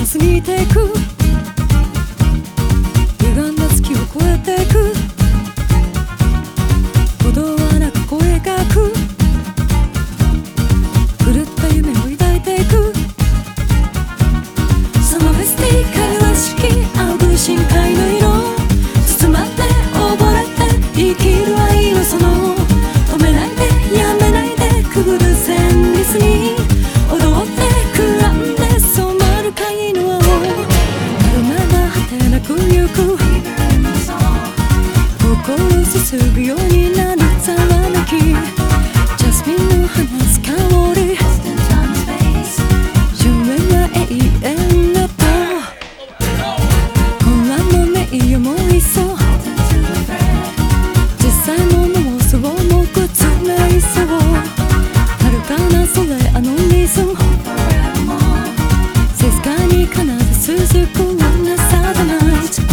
過ぎていく歪んだ月を越えていく歩道はなく声がく狂った夢を抱いていくそのフェスティカルらしき青空深海の色包まって溺れて生きる愛のその止めないでやめないでくぐる旋律に踊ってくらんで染まる貝の青車が果てなく行く心すすぐようになるざわめきジャスミンの放つ香り夢は永遠だと混乱の名誉もいそう実際の妄想もくつめいそう遥かなそれあのリズム静かに奏で続く One Saturday Night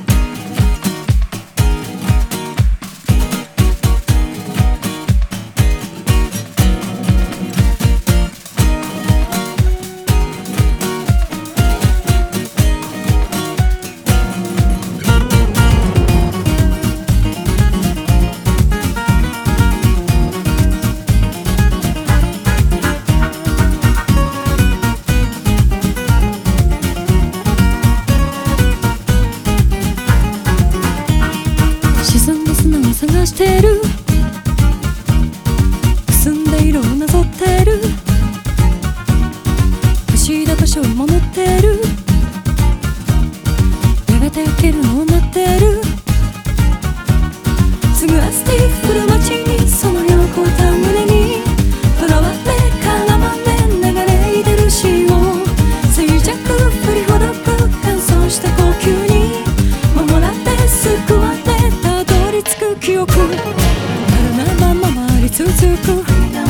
探してるくすんだ色をなぞってる不思議な場所を守ってるやがて行けるのを待ってるすぐアスティフル街にその横た胸にとらわれ絡まれ流れ出る潮静寂振りほどく乾燥した呼吸に守られ救われたどり着く記憶体は回り続く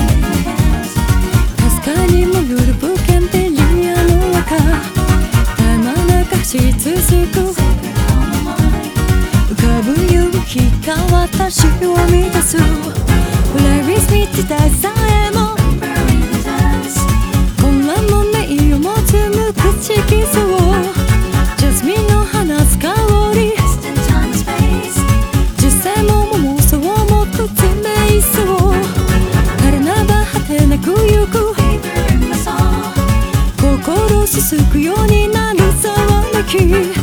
かすかにもよるブケンテリアの中絶え間なく走り続く浮かぶ夕日が私を満たす Play with me 時代さえも混乱の音色も紡ぐ口傷をジャスミンの放つ香り実際も妄想もくつめいそう彼なば果てなく行く心すすくようになるざわめき